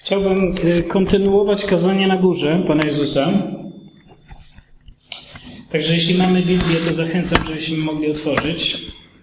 Chciałbym kontynuować kazanie na górze Pana Jezusa. Także jeśli mamy Biblię, to zachęcam, żebyśmy mogli otworzyć.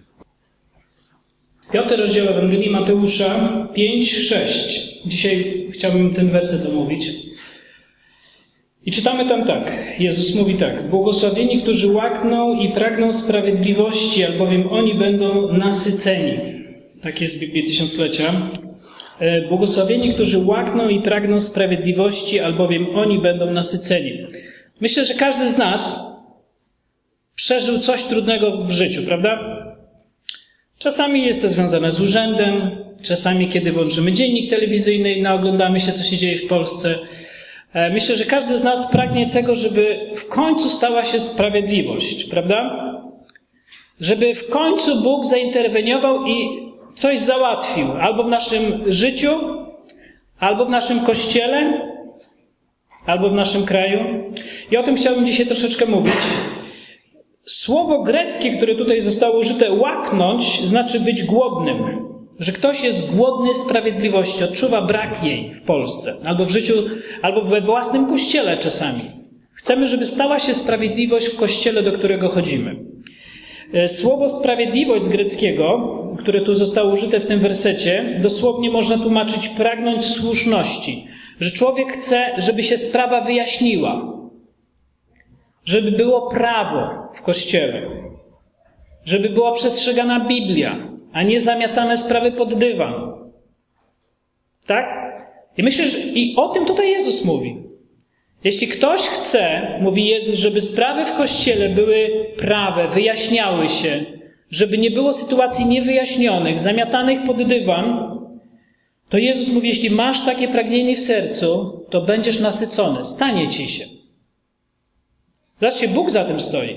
5 rozdział Ewangelii Mateusza 5-6. Dzisiaj chciałbym ten werset omówić. I czytamy tam tak. Jezus mówi tak. Błogosławieni, którzy łakną i pragną sprawiedliwości, albowiem oni będą nasyceni. Tak jest w Biblii Tysiąclecia. Błogosławieni, którzy łakną i pragną sprawiedliwości, albowiem oni będą nasyceni. Myślę, że każdy z nas przeżył coś trudnego w życiu, prawda? Czasami jest to związane z urzędem, czasami kiedy włączymy dziennik telewizyjny i naoglądamy się, co się dzieje w Polsce. Myślę, że każdy z nas pragnie tego, żeby w końcu stała się sprawiedliwość, prawda? Żeby w końcu Bóg zainterweniował i coś załatwił. Albo w naszym życiu, albo w naszym kościele, albo w naszym kraju. I o tym chciałbym dzisiaj troszeczkę mówić. Słowo greckie, które tutaj zostało użyte, łaknąć, znaczy być głodnym. Że ktoś jest głodny sprawiedliwości, odczuwa brak jej w Polsce, albo w życiu, albo we własnym kościele czasami. Chcemy, żeby stała się sprawiedliwość w kościele, do którego chodzimy. Słowo sprawiedliwość z greckiego, które tu zostało użyte w tym wersecie, dosłownie można tłumaczyć pragnąć słuszności. Że człowiek chce, żeby się sprawa wyjaśniła. Żeby było prawo w kościele. Żeby była przestrzegana Biblia, a nie zamiatane sprawy pod dywan. Tak? I myślę, że i o tym tutaj Jezus mówi. Jeśli ktoś chce, mówi Jezus, żeby sprawy w kościele były prawe, wyjaśniały się, żeby nie było sytuacji niewyjaśnionych, zamiatanych pod dywan, to Jezus mówi, jeśli masz takie pragnienie w sercu, to będziesz nasycony, stanie ci się. Zobaczcie, Bóg za tym stoi.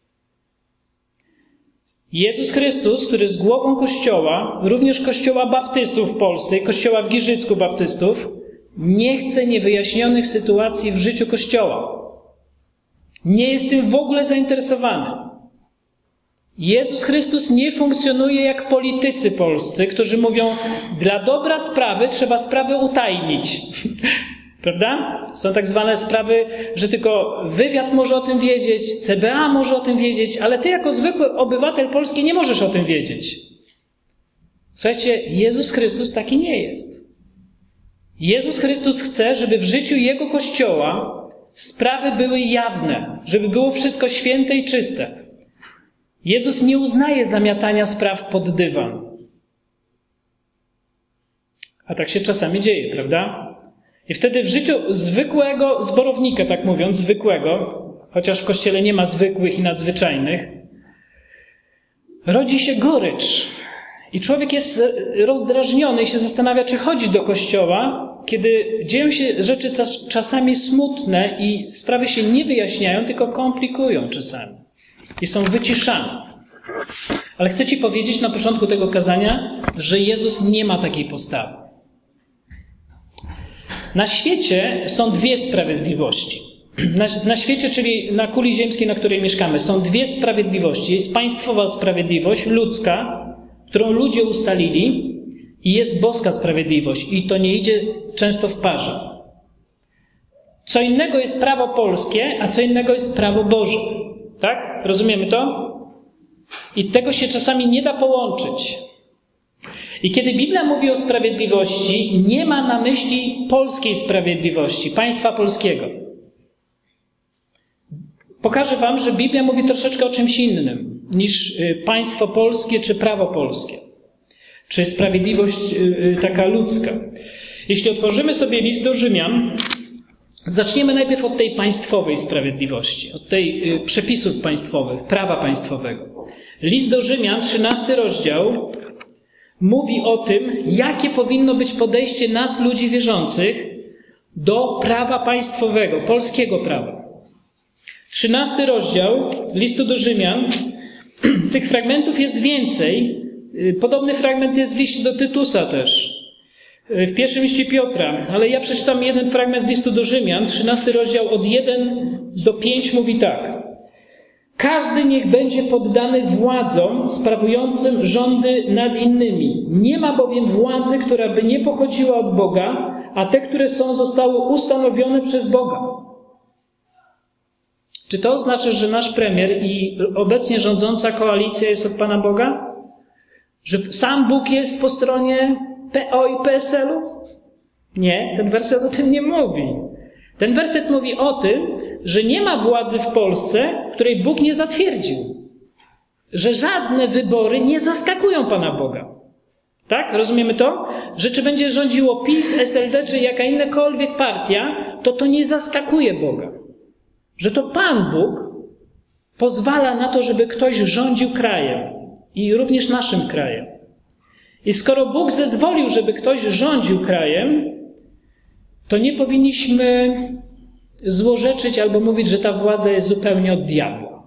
Jezus Chrystus, który jest głową Kościoła, również Kościoła Baptystów w Polsce, Kościoła w Giżycku Baptystów, nie chce niewyjaśnionych sytuacji w życiu Kościoła. Nie jest tym w ogóle zainteresowany. Jezus Chrystus nie funkcjonuje jak politycy polscy, którzy mówią, dla dobra sprawy trzeba sprawę utajnić. Prawda? Są tak zwane sprawy, że tylko wywiad może o tym wiedzieć, CBA może o tym wiedzieć, ale ty jako zwykły obywatel polski nie możesz o tym wiedzieć. Słuchajcie, Jezus Chrystus taki nie jest. Jezus Chrystus chce, żeby w życiu Jego Kościoła sprawy były jawne, żeby było wszystko święte i czyste. Jezus nie uznaje zamiatania spraw pod dywan. A tak się czasami dzieje, prawda? I wtedy w życiu zwykłego zborownika, tak mówiąc, zwykłego, chociaż w Kościele nie ma zwykłych i nadzwyczajnych, rodzi się gorycz. I człowiek jest rozdrażniony i się zastanawia, czy chodzi do Kościoła, kiedy dzieją się rzeczy czasami smutne i sprawy się nie wyjaśniają, tylko komplikują czasami. I są wyciszane. Ale chcę Ci powiedzieć na początku tego kazania, że Jezus nie ma takiej postawy. Na świecie są dwie sprawiedliwości. Na świecie, czyli na kuli ziemskiej, na której mieszkamy, są dwie sprawiedliwości. Jest państwowa sprawiedliwość, ludzka, którą ludzie ustalili, i jest boska sprawiedliwość. I to nie idzie często w parze. Co innego jest prawo polskie, a co innego jest prawo Boże. Tak? Rozumiemy to? I tego się czasami nie da połączyć. I kiedy Biblia mówi o sprawiedliwości, nie ma na myśli polskiej sprawiedliwości, państwa polskiego. Pokażę Wam, że Biblia mówi troszeczkę o czymś innym niż państwo polskie czy prawo polskie, czy sprawiedliwość taka ludzka. Jeśli otworzymy sobie list do Rzymian, zaczniemy najpierw od tej państwowej sprawiedliwości, od tej przepisów państwowych, prawa państwowego. List do Rzymian, 13 rozdział, mówi o tym, jakie powinno być podejście nas, ludzi wierzących, do prawa państwowego, polskiego prawa. 13 rozdział listu do Rzymian. Tych fragmentów jest więcej. Podobny fragment jest w liście do Tytusa też. W pierwszym liście Piotra. Ale ja przeczytam jeden fragment z listu do Rzymian. 13 rozdział od 1 do 5 mówi tak. Każdy niech będzie poddany władzom sprawującym rządy nad innymi. Nie ma bowiem władzy, która by nie pochodziła od Boga, a te, które są, zostały ustanowione przez Boga. Czy to oznacza, że nasz premier i obecnie rządząca koalicja jest od Pana Boga? Że sam Bóg jest po stronie PO i PSL-u? Nie, ten werset o tym nie mówi. Ten werset mówi o tym, że nie ma władzy w Polsce, której Bóg nie zatwierdził. Że żadne wybory nie zaskakują Pana Boga. Tak? Rozumiemy to? Że czy będzie rządziło PiS, SLD, czy jaka innakolwiek partia, to nie zaskakuje Boga. Że to Pan Bóg pozwala na to, żeby ktoś rządził krajem i również naszym krajem. I skoro Bóg zezwolił, żeby ktoś rządził krajem, to nie powinniśmy złorzeczyć albo mówić, że ta władza jest zupełnie od diabła.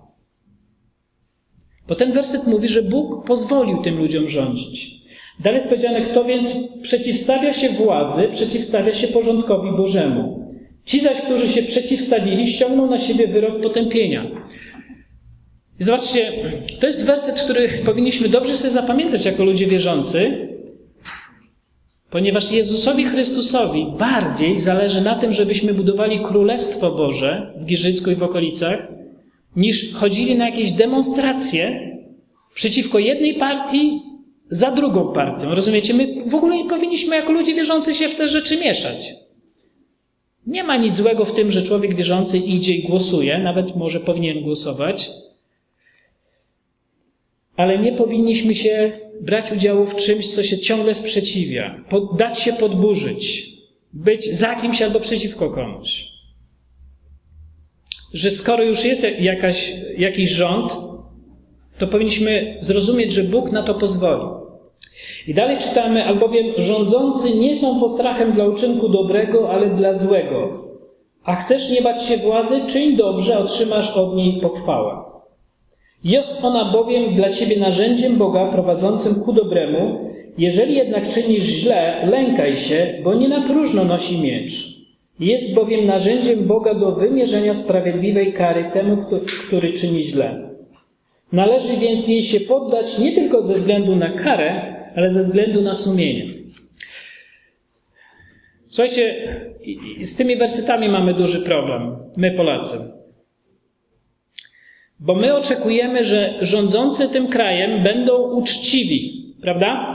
Bo ten werset mówi, że Bóg pozwolił tym ludziom rządzić. Dalej jest powiedziane, kto więc przeciwstawia się władzy, przeciwstawia się porządkowi Bożemu. Ci zaś, którzy się przeciwstawili, ściągną na siebie wyrok potępienia. I zobaczcie, to jest werset, który powinniśmy dobrze sobie zapamiętać jako ludzie wierzący, ponieważ Jezusowi Chrystusowi bardziej zależy na tym, żebyśmy budowali Królestwo Boże w Giżycku i w okolicach, niż chodzili na jakieś demonstracje przeciwko jednej partii za drugą partią. Rozumiecie? My w ogóle nie powinniśmy jako ludzie wierzący się w te rzeczy mieszać. Nie ma nic złego w tym, że człowiek wierzący idzie i głosuje, nawet może powinien głosować, ale nie powinniśmy się brać udziału w czymś, co się ciągle sprzeciwia, dać się podburzyć, być za kimś albo przeciwko komuś. Że skoro już jest jakiś rząd, to powinniśmy zrozumieć, że Bóg na to pozwoli. I dalej czytamy, albowiem rządzący nie są postrachem dla uczynku dobrego, ale dla złego. A chcesz nie bać się władzy, czyń dobrze, otrzymasz od niej pochwałę. Jest ona bowiem dla ciebie narzędziem Boga prowadzącym ku dobremu. Jeżeli jednak czynisz źle, lękaj się, bo nie na próżno nosi miecz. Jest bowiem narzędziem Boga do wymierzenia sprawiedliwej kary temu, który czyni źle. Należy więc jej się poddać nie tylko ze względu na karę, ale ze względu na sumienie. Słuchajcie, z tymi wersetami mamy duży problem, my Polacy. Bo my oczekujemy, że rządzący tym krajem będą uczciwi, prawda?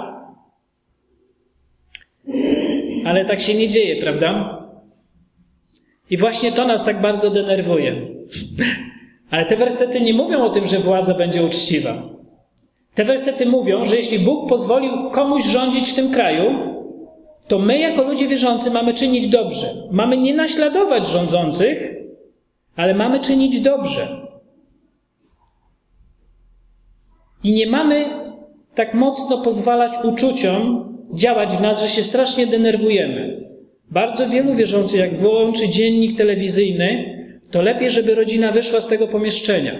Ale tak się nie dzieje, prawda? I właśnie to nas tak bardzo denerwuje. Ale te wersety nie mówią o tym, że władza będzie uczciwa. Te wersety mówią, że jeśli Bóg pozwolił komuś rządzić w tym kraju, to my jako ludzie wierzący mamy czynić dobrze. Mamy nie naśladować rządzących, ale mamy czynić dobrze. I nie mamy tak mocno pozwalać uczuciom działać w nas, że się strasznie denerwujemy. Bardzo wielu wierzących, jak wyłączy dziennik telewizyjny, to lepiej, żeby rodzina wyszła z tego pomieszczenia.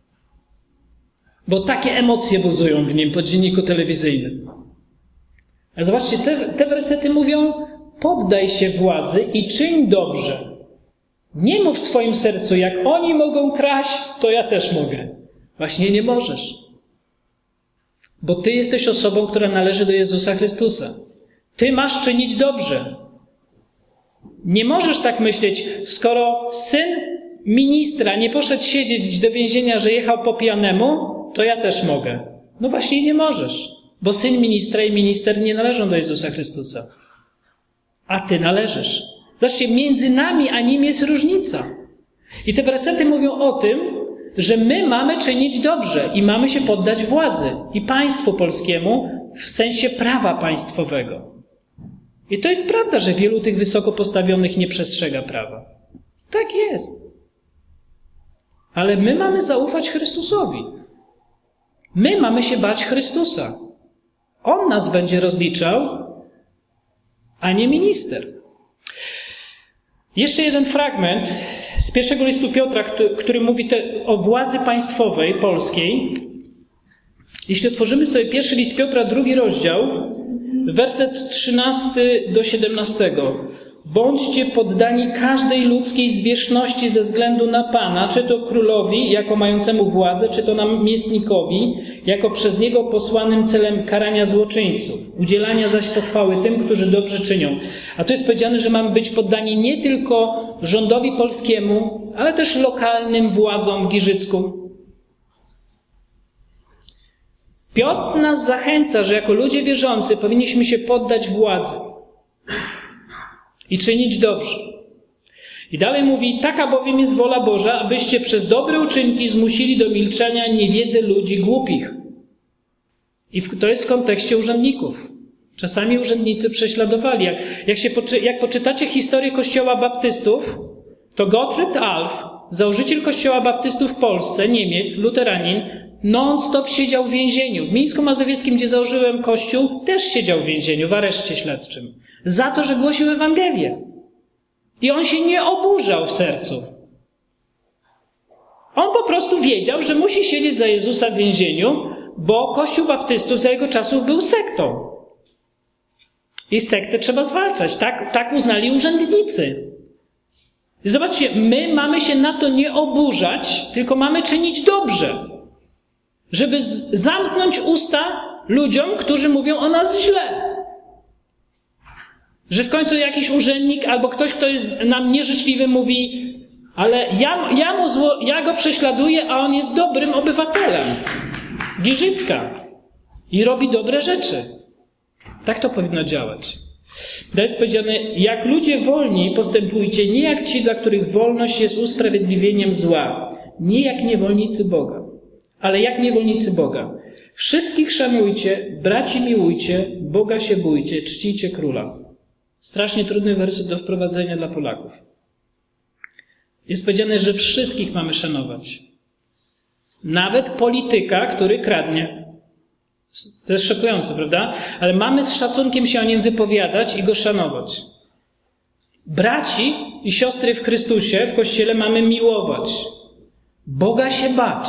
Bo takie emocje buzują w nim po dzienniku telewizyjnym. A zobaczcie, te wersety mówią, poddaj się władzy i czyń dobrze. Nie mów w swoim sercu, jak oni mogą kraść, to ja też mogę. Właśnie nie możesz. Bo ty jesteś osobą, która należy do Jezusa Chrystusa. Ty masz czynić dobrze. Nie możesz tak myśleć, skoro syn ministra nie poszedł siedzieć do więzienia, że jechał po pijanemu, to ja też mogę. No właśnie nie możesz, bo syn ministra i minister nie należą do Jezusa Chrystusa. A ty należysz. Zobaczcie, między nami a nim jest różnica. I te wersety mówią o tym, że my mamy czynić dobrze i mamy się poddać władzy i państwu polskiemu w sensie prawa państwowego. I to jest prawda, że wielu tych wysoko postawionych nie przestrzega prawa. Tak jest. Ale my mamy zaufać Chrystusowi. My mamy się bać Chrystusa. On nas będzie rozliczał, a nie minister. Jeszcze jeden fragment z pierwszego listu Piotra, który mówi o władzy państwowej polskiej. Jeśli otworzymy sobie pierwszy list Piotra, 2 rozdział, werset 13 do 17. Bądźcie poddani każdej ludzkiej zwierzchności ze względu na Pana, czy to królowi, jako mającemu władzę, czy to namiestnikowi, jako przez niego posłanym celem karania złoczyńców, udzielania zaś pochwały tym, którzy dobrze czynią. A tu jest powiedziane, że mamy być poddani nie tylko rządowi polskiemu, ale też lokalnym władzom w Giżycku. Piotr nas zachęca, że jako ludzie wierzący powinniśmy się poddać władzy i czynić dobrze. I dalej mówi, taka bowiem jest wola Boża, abyście przez dobre uczynki zmusili do milczenia niewiedzę ludzi głupich. I to jest w kontekście urzędników. Czasami urzędnicy prześladowali. Jak poczytacie historię Kościoła Baptystów, to Gottfried Alf, założyciel Kościoła Baptystów w Polsce, Niemiec, luteranin, non-stop siedział w więzieniu. W Mińsku Mazowieckim, gdzie założyłem kościół, też siedział w więzieniu, w areszcie śledczym. Za to, że głosił Ewangelię. I on się nie oburzał w sercu. On po prostu wiedział, że musi siedzieć za Jezusa w więzieniu, bo Kościół Baptystów za jego czasów był sektą. I sektę trzeba zwalczać. Tak uznali urzędnicy. I zobaczcie, my mamy się na to nie oburzać, tylko mamy czynić dobrze. Żeby zamknąć usta ludziom, którzy mówią o nas źle. Że w końcu jakiś urzędnik albo ktoś, kto jest nam nieżyczliwy, mówi, ale ja go prześladuję, a on jest dobrym obywatelem Giżycka i robi dobre rzeczy. Tak to powinno działać. To jest powiedziane, jak ludzie wolni postępujcie, nie jak ci, dla których wolność jest usprawiedliwieniem zła, nie jak niewolnicy Boga, ale jak niewolnicy Boga. Wszystkich szanujcie, braci miłujcie, Boga się bójcie, czcijcie króla. Strasznie trudny werset do wprowadzenia dla Polaków. Jest powiedziane, że wszystkich mamy szanować. Nawet polityka, który kradnie. To jest szokujące, prawda? Ale mamy z szacunkiem się o nim wypowiadać i go szanować. Braci i siostry w Chrystusie, w Kościele mamy miłować. Boga się bać.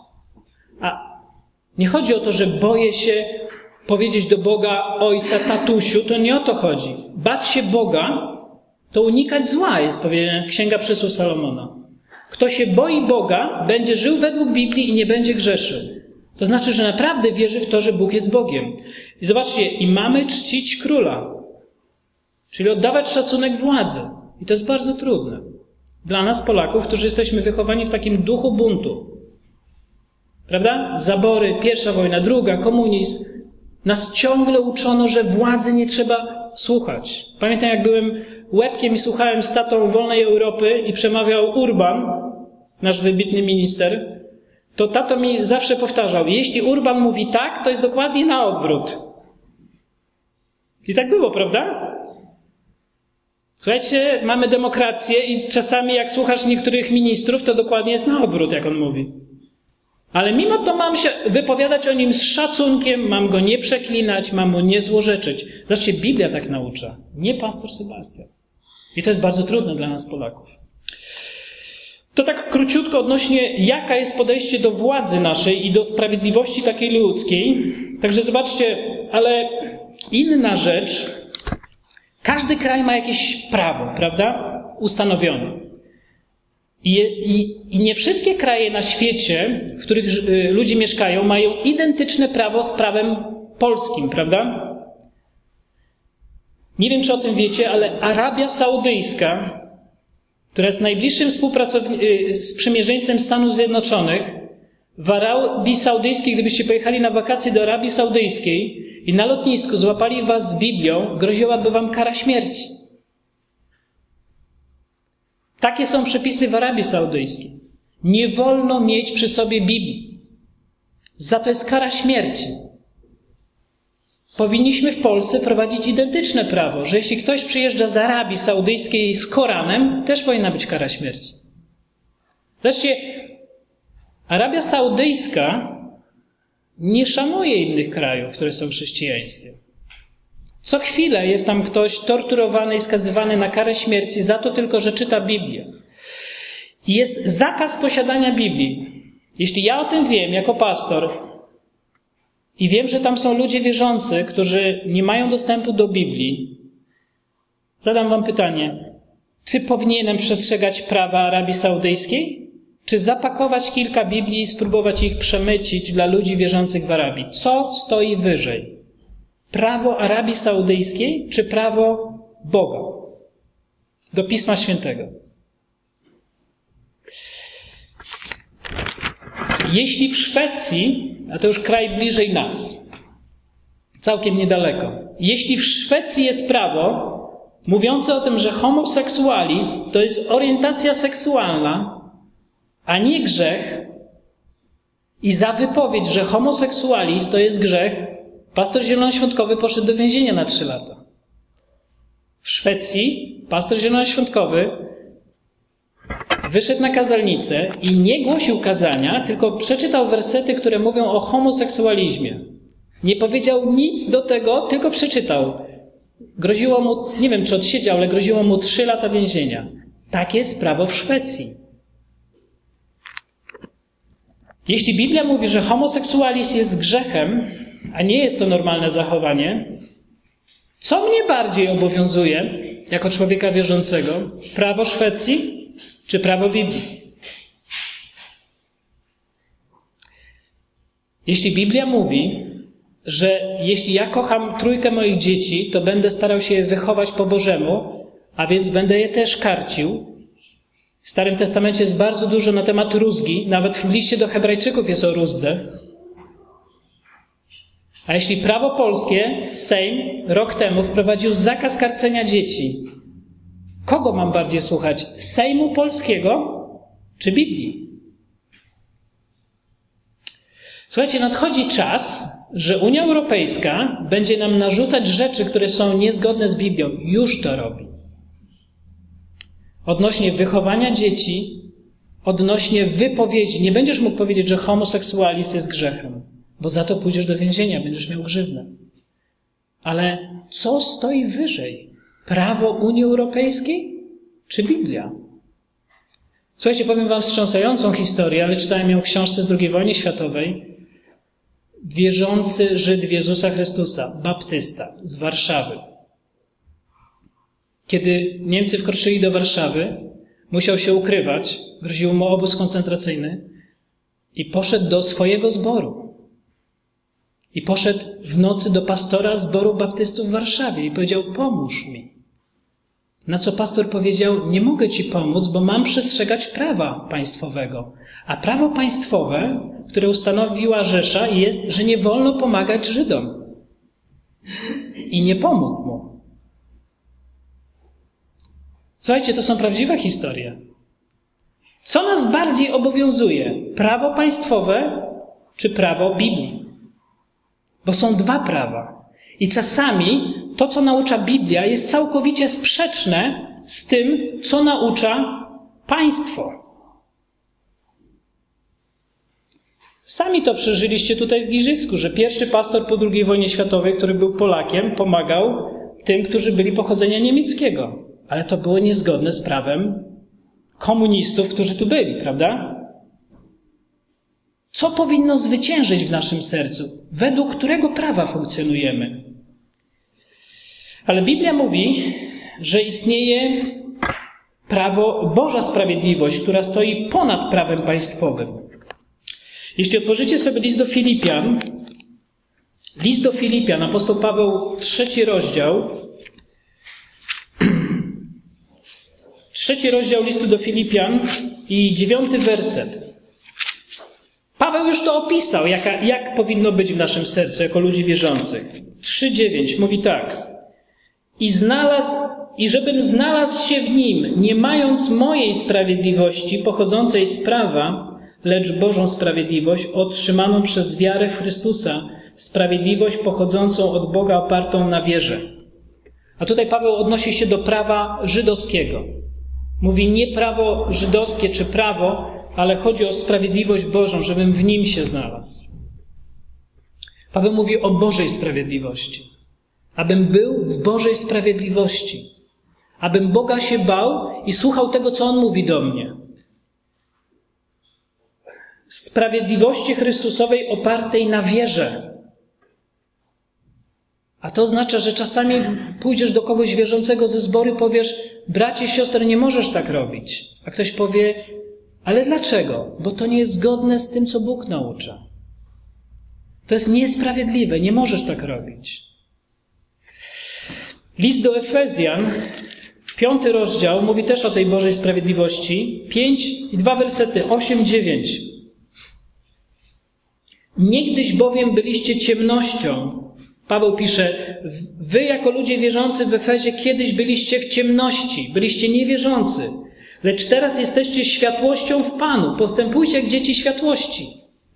A nie chodzi o to, że boję się powiedzieć do Boga, Ojca, tatusiu, to nie o to chodzi. Bać się Boga, to unikać zła, jest powiedziane Księga Przysłów Salomona. Kto się boi Boga, będzie żył według Biblii i nie będzie grzeszył. To znaczy, że naprawdę wierzy w to, że Bóg jest Bogiem. I zobaczcie, i mamy czcić króla. Czyli oddawać szacunek władzy. I to jest bardzo trudne. Dla nas, Polaków, którzy jesteśmy wychowani w takim duchu buntu. Prawda? Zabory, pierwsza wojna, druga, komunizm. Nas ciągle uczono, że władzy nie trzeba słuchać. Pamiętam, jak byłem łebkiem i słuchałem z tatą Wolnej Europy i przemawiał Urban, nasz wybitny minister, to tato mi zawsze powtarzał, jeśli Urban mówi tak, to jest dokładnie na odwrót. I tak było, prawda? Słuchajcie, mamy demokrację i czasami jak słuchasz niektórych ministrów, to dokładnie jest na odwrót, jak on mówi. Ale mimo to mam się wypowiadać o nim z szacunkiem, mam go nie przeklinać, mam mu nie złorzeczyć. Zobaczcie, Biblia tak naucza, nie pastor Sebastian. I to jest bardzo trudne dla nas, Polaków. To tak króciutko odnośnie, jaka jest podejście do władzy naszej i do sprawiedliwości takiej ludzkiej. Także zobaczcie, ale inna rzecz, każdy kraj ma jakieś prawo, prawda? Ustanowione. I nie wszystkie kraje na świecie, w których ludzie mieszkają, mają identyczne prawo z prawem polskim, prawda? Nie wiem, czy o tym wiecie, ale Arabia Saudyjska, która jest najbliższym sprzymierzeńcem Stanów Zjednoczonych, w Arabii Saudyjskiej, gdybyście pojechali na wakacje do Arabii Saudyjskiej i na lotnisku złapali was z Biblią, groziłaby wam kara śmierci. Takie są przepisy w Arabii Saudyjskiej. Nie wolno mieć przy sobie Biblii. Za to jest kara śmierci. Powinniśmy w Polsce prowadzić identyczne prawo, że jeśli ktoś przyjeżdża z Arabii Saudyjskiej z Koranem, też powinna być kara śmierci. Zobaczcie, Arabia Saudyjska nie szanuje innych krajów, które są chrześcijańskie. Co chwilę jest tam ktoś torturowany i skazywany na karę śmierci za to tylko, że czyta Biblię. I jest zakaz posiadania Biblii. Jeśli ja o tym wiem jako pastor i wiem, że tam są ludzie wierzący, którzy nie mają dostępu do Biblii, Zadam wam pytanie. Czy powinienem przestrzegać prawa Arabii Saudyjskiej? Czy zapakować kilka Biblii i spróbować ich przemycić dla ludzi wierzących w Arabii? Co stoi wyżej? Prawo Arabii Saudyjskiej czy prawo Boga? Do Pisma Świętego. Jeśli w Szwecji, a to już kraj bliżej nas, całkiem niedaleko, jeśli w Szwecji jest prawo mówiące o tym, że homoseksualizm to jest orientacja seksualna, a nie grzech, i za wypowiedź, że homoseksualizm to jest grzech, pastor zielonoświątkowy poszedł do więzienia na 3 lata. W Szwecji pastor zielonoświątkowy wyszedł na kazalnicę i nie głosił kazania, tylko przeczytał wersety, które mówią o homoseksualizmie. Nie powiedział nic do tego, tylko przeczytał. Groziło mu, nie wiem czy odsiedział, ale groziło mu 3 lata więzienia. Takie jest prawo w Szwecji. Jeśli Biblia mówi, że homoseksualizm jest grzechem, a nie jest to normalne zachowanie, co mnie bardziej obowiązuje jako człowieka wierzącego? Prawo Szwecji czy prawo Biblii? Jeśli Biblia mówi, że jeśli ja kocham 3 moich dzieci, to będę starał się je wychować po Bożemu, a więc będę je też karcił. W Starym Testamencie jest bardzo dużo na temat rózgi, nawet w liście do Hebrajczyków jest o rózdze. A jeśli prawo polskie, Sejm rok temu wprowadził zakaz karcenia dzieci, kogo mam bardziej słuchać? Sejmu polskiego czy Biblii? Słuchajcie, nadchodzi czas, że Unia Europejska będzie nam narzucać rzeczy, które są niezgodne z Biblią. Już to robi. Odnośnie wychowania dzieci, odnośnie wypowiedzi. Nie będziesz mógł powiedzieć, że homoseksualizm jest grzechem, bo za to pójdziesz do więzienia, będziesz miał grzywnę. Ale co stoi wyżej? Prawo Unii Europejskiej czy Biblia? Słuchajcie, powiem wam wstrząsającą historię, ale czytałem ją w książce z II wojny światowej. Wierzący Żyd w Jezusa Chrystusa, baptysta z Warszawy. Kiedy Niemcy wkroczyli do Warszawy, musiał się ukrywać, groził mu obóz koncentracyjny i poszedł do swojego zboru. I poszedł w nocy do pastora zboru baptystów w Warszawie i powiedział: pomóż mi. Na co pastor powiedział: nie mogę ci pomóc, bo mam przestrzegać prawa państwowego. A prawo państwowe, które ustanowiła Rzesza, jest, że nie wolno pomagać Żydom. I nie pomógł mu. Słuchajcie, to są prawdziwe historie. Co nas bardziej obowiązuje? Prawo państwowe czy prawo Biblii? Bo są 2 prawa. I czasami to, co naucza Biblia, jest całkowicie sprzeczne z tym, co naucza państwo. Sami to przeżyliście tutaj w Giżycku, że pierwszy pastor po II wojnie światowej, który był Polakiem, pomagał tym, którzy byli pochodzenia niemieckiego. Ale to było niezgodne z prawem komunistów, którzy tu byli, prawda? Co powinno zwyciężyć w naszym sercu? Według którego prawa funkcjonujemy? Ale Biblia mówi, że istnieje prawo, Boża sprawiedliwość, która stoi ponad prawem państwowym. Jeśli otworzycie sobie list do Filipian, apostoł Paweł, 3 rozdział, 3 rozdział listu do Filipian i 9 werset. Paweł już to opisał, jak powinno być w naszym sercu jako ludzi wierzących. 3:9 mówi tak. I żebym znalazł się w nim, nie mając mojej sprawiedliwości pochodzącej z prawa, lecz Bożą sprawiedliwość otrzymaną przez wiarę w Chrystusa, sprawiedliwość pochodzącą od Boga opartą na wierze. A tutaj Paweł odnosi się do prawa żydowskiego. Mówi nie prawo żydowskie czy prawo, ale chodzi o sprawiedliwość Bożą, żebym w nim się znalazł. Paweł mówi o Bożej sprawiedliwości. Abym był w Bożej sprawiedliwości. Abym Boga się bał i słuchał tego, co On mówi do mnie. Sprawiedliwości Chrystusowej opartej na wierze. A to oznacza, że czasami pójdziesz do kogoś wierzącego ze zboru i powiesz: bracie, siostry, nie możesz tak robić. A ktoś powie: ale dlaczego? Bo to nie jest zgodne z tym, co Bóg naucza. To jest niesprawiedliwe, nie możesz tak robić. List do Efezjan, 5 rozdział, mówi też o tej Bożej sprawiedliwości. 5 i 2 wersety, 8-9. Niegdyś bowiem byliście ciemnością. Paweł pisze: wy jako ludzie wierzący w Efezie kiedyś byliście w ciemności, byliście niewierzący, lecz teraz jesteście światłością w Panu. Postępujcie jak dzieci światłości.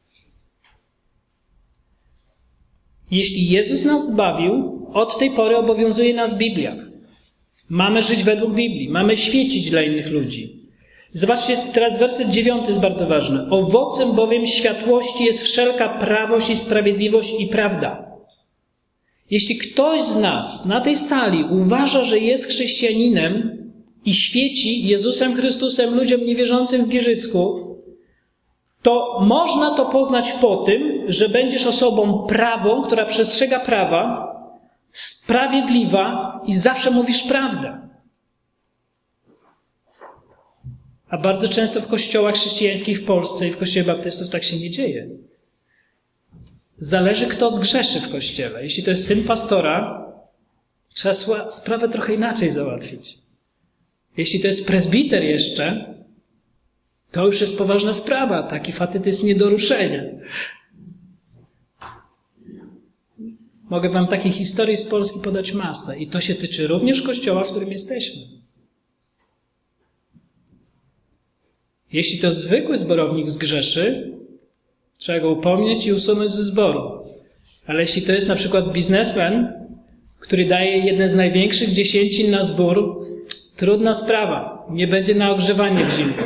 Jeśli Jezus nas zbawił, od tej pory obowiązuje nas Biblia. Mamy żyć według Biblii, mamy świecić dla innych ludzi. Zobaczcie, teraz werset 9 jest bardzo ważny. Owocem bowiem światłości jest wszelka prawość i sprawiedliwość i prawda. Jeśli ktoś z nas na tej sali uważa, że jest chrześcijaninem i świeci Jezusem Chrystusem ludziom niewierzącym w Giżycku, to można to poznać po tym, że będziesz osobą prawą, która przestrzega prawa, sprawiedliwa i zawsze mówisz prawdę. A bardzo często w kościołach chrześcijańskich w Polsce i w kościele baptystów tak się nie dzieje. Zależy, kto zgrzeszy w kościele. Jeśli to jest syn pastora, trzeba sprawę trochę inaczej załatwić. Jeśli to jest prezbiter jeszcze, to już jest poważna sprawa. Taki facet jest nie do ruszenia. Mogę wam takiej historii z Polski podać masę. I to się tyczy również kościoła, w którym jesteśmy. Jeśli to zwykły zborownik zgrzeszy, trzeba go upomnieć i usunąć ze zboru. Ale jeśli to jest na przykład biznesmen, który daje jedne z największych dziesięcin na zbór, trudna sprawa. Nie będzie na ogrzewanie w zimie.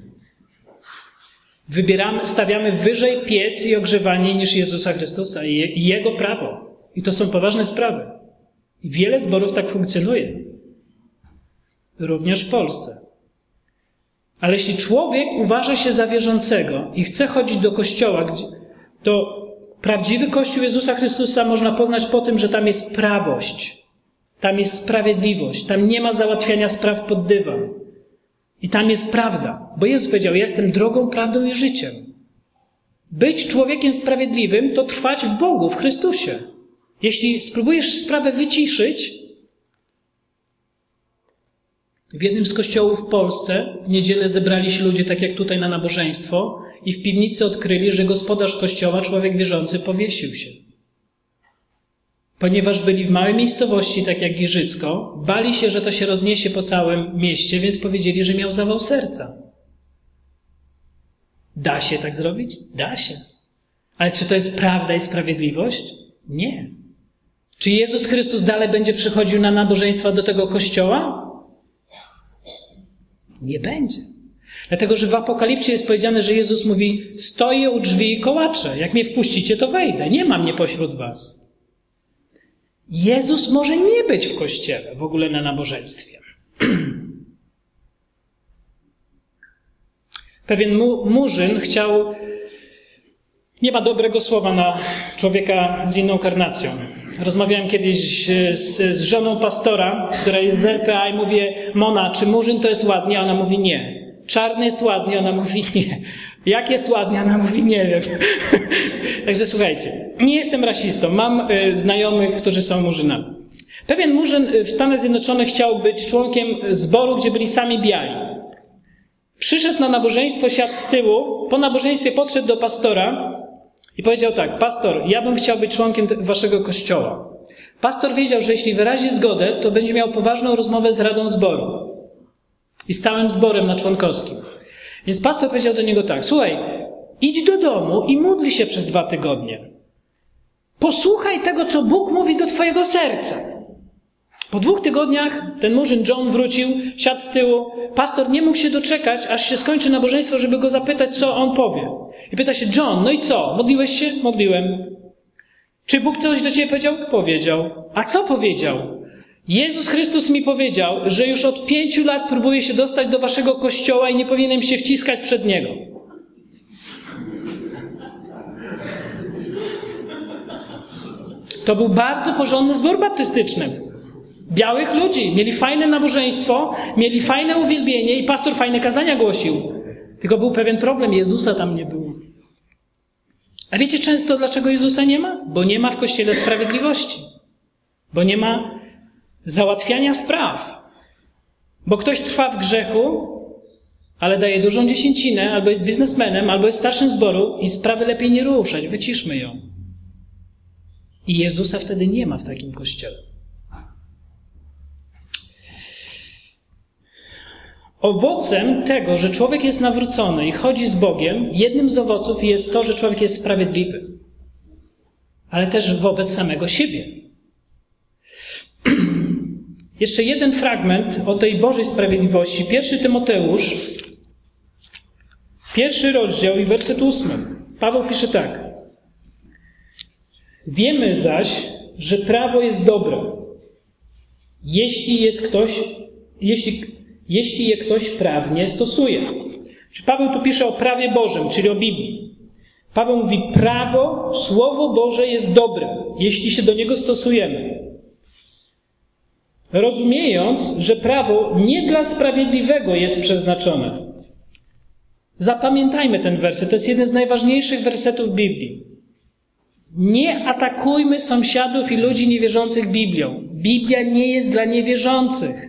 Stawiamy wyżej piec i ogrzewanie niż Jezusa Chrystusa i Jego prawo. I to są poważne sprawy. I wiele zborów tak funkcjonuje. Również w Polsce. Ale jeśli człowiek uważa się za wierzącego i chce chodzić do kościoła, to prawdziwy Kościół Jezusa Chrystusa można poznać po tym, że tam jest prawość, tam jest sprawiedliwość, tam nie ma załatwiania spraw pod dywan. I tam jest prawda. Bo Jezus powiedział: ja jestem drogą, prawdą i życiem. Być człowiekiem sprawiedliwym to trwać w Bogu, w Chrystusie. Jeśli spróbujesz sprawę wyciszyć, w jednym z kościołów w Polsce w niedzielę zebrali się ludzie tak jak tutaj na nabożeństwo i w piwnicy odkryli, że gospodarz kościoła, człowiek wierzący, powiesił się. Ponieważ byli w małej miejscowości, tak jak Giżycko, bali się, że to się rozniesie po całym mieście, więc powiedzieli, że miał zawał serca. Da się tak zrobić? Da się. Ale czy to jest prawda i sprawiedliwość? Nie. Czy Jezus Chrystus dalej będzie przychodził na nabożeństwa do tego kościoła? Nie będzie. Dlatego, że w Apokalipsie jest powiedziane, że Jezus mówi: stoję u drzwi i kołaczę. Jak mnie wpuścicie, to wejdę. Nie ma mnie pośród was. Jezus może nie być w kościele, w ogóle na nabożeństwie. Pewien murzyn nie ma dobrego słowa na człowieka z inną karnacją. Rozmawiałem kiedyś z żoną pastora, która jest z RPA, i mówię: Mona, czy murzyn to jest ładnie? A ona mówi: nie. Czarny jest ładnie? Ona mówi: nie. Jak jest ładnie? Ona mówi: nie wiem. Także słuchajcie, nie jestem rasistą. Mam znajomych, którzy są murzynami. Pewien murzyn w Stanach Zjednoczonych chciał być członkiem zboru, gdzie byli sami biali. Przyszedł na nabożeństwo, siadł z tyłu. Po nabożeństwie podszedł do pastora i powiedział tak: pastor, ja bym chciał być członkiem waszego kościoła. Pastor wiedział, że jeśli wyrazi zgodę, to będzie miał poważną rozmowę z radą zboru i z całym zborem na członkowskim. Więc pastor powiedział do niego tak: słuchaj, idź do domu i módl się przez 2 tygodnie. Posłuchaj tego, co Bóg mówi do twojego serca. Po 2 tygodniach ten murzyn John wrócił, siadł z tyłu. Pastor nie mógł się doczekać, aż się skończy nabożeństwo, żeby go zapytać, co on powie. I pyta się: John, no i co? Modliłeś się? Modliłem. Czy Bóg coś do ciebie powiedział? Powiedział. A co powiedział? Jezus Chrystus mi powiedział, że już od 5 lat próbuje się dostać do waszego kościoła i nie powinienem się wciskać przed niego. To był bardzo porządny zbór baptystyczny. Białych ludzi. Mieli fajne nabożeństwo, mieli fajne uwielbienie i pastor fajne kazania głosił. Tylko był pewien problem. Jezusa tam nie było. A wiecie często, dlaczego Jezusa nie ma? Bo nie ma w Kościele sprawiedliwości. Bo nie ma załatwiania spraw. Bo ktoś trwa w grzechu, ale daje dużą dziesięcinę, albo jest biznesmenem, albo jest starszym zboru i sprawy lepiej nie ruszać. Wyciszmy ją. I Jezusa wtedy nie ma w takim Kościele. Owocem tego, że człowiek jest nawrócony i chodzi z Bogiem, jednym z owoców jest to, że człowiek jest sprawiedliwy. Ale też wobec samego siebie. Jeszcze jeden fragment o tej Bożej sprawiedliwości. 1 Tymoteusz, 1 rozdział i werset 8. Paweł pisze tak. Wiemy zaś, że prawo jest dobre, jeśli je ktoś prawnie stosuje. Paweł tu pisze o prawie Bożym, czyli o Biblii. Paweł mówi, prawo, Słowo Boże jest dobre, jeśli się do niego stosujemy. Rozumiejąc, że prawo nie dla sprawiedliwego jest przeznaczone. Zapamiętajmy ten werset, to jest jeden z najważniejszych wersetów Biblii. Nie atakujmy sąsiadów i ludzi niewierzących Biblią. Biblia nie jest dla niewierzących.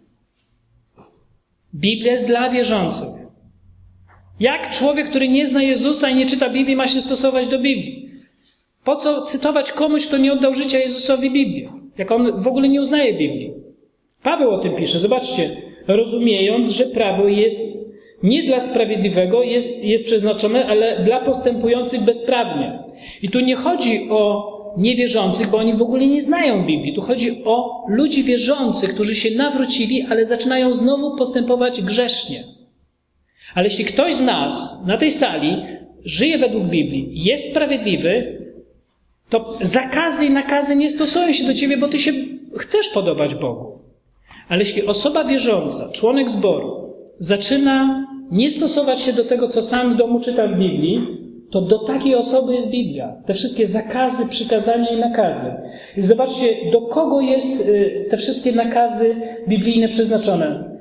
Biblia jest dla wierzących. Jak człowiek, który nie zna Jezusa i nie czyta Biblii, ma się stosować do Biblii? Po co cytować komuś, kto nie oddał życia Jezusowi Biblię? Jak on w ogóle nie uznaje Biblii. Paweł o tym pisze. Zobaczcie. Rozumiejąc, że prawo jest nie dla sprawiedliwego, jest przeznaczone, ale dla postępujących bezprawnie. I tu nie chodzi o niewierzących, bo oni w ogóle nie znają Biblii. Tu chodzi o ludzi wierzących, którzy się nawrócili, ale zaczynają znowu postępować grzesznie. Ale jeśli ktoś z nas na tej sali żyje według Biblii, jest sprawiedliwy, to zakazy i nakazy nie stosują się do ciebie, bo ty się chcesz podobać Bogu. Ale jeśli osoba wierząca, członek zboru, zaczyna nie stosować się do tego, co sam w domu czyta w Biblii, to do takiej osoby jest Biblia. Te wszystkie zakazy, przykazania i nakazy. I zobaczcie, do kogo jest te wszystkie nakazy biblijne przeznaczone.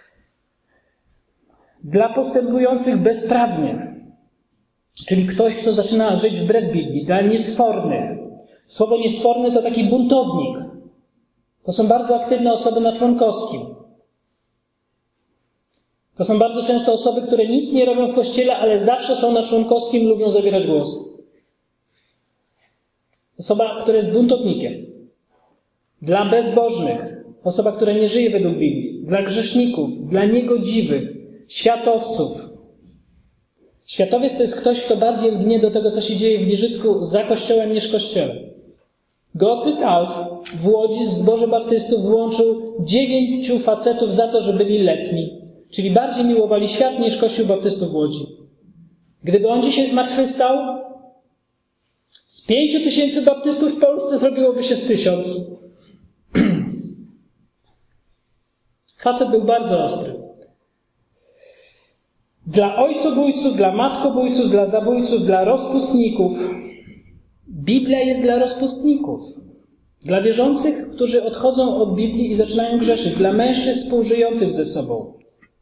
Dla postępujących bezprawnie. Czyli ktoś, kto zaczyna żyć wbrew Biblii. Dla niesfornych. Słowo niesforny to taki buntownik. To są bardzo aktywne osoby na członkowskim. To są bardzo często osoby, które nic nie robią w Kościele, ale zawsze są na członkowskim, lubią zabierać głos. Osoba, która jest buntownikiem. Dla bezbożnych. Osoba, która nie żyje według Biblii. Dla grzeszników. Dla niegodziwych. Światowców. Światowiec to jest ktoś, kto bardziej lgnie do tego, co się dzieje w Giżycku za Kościołem niż w Kościele. Gottfried Alf w Łodzi w zborze baptystów wyłączył 9 facetów za to, że byli letni. Czyli bardziej miłowali świat niż Kościół baptystów w Łodzi. Gdyby on dzisiaj zmartwychwstał, z 5000 baptystów w Polsce zrobiłoby się z 1000. Facet był bardzo ostry. Dla ojcobójców, dla matkobójców, dla zabójców, dla rozpustników. Biblia jest dla rozpustników. Dla wierzących, którzy odchodzą od Biblii i zaczynają grzeszyć. Dla mężczyzn współżyjących ze sobą.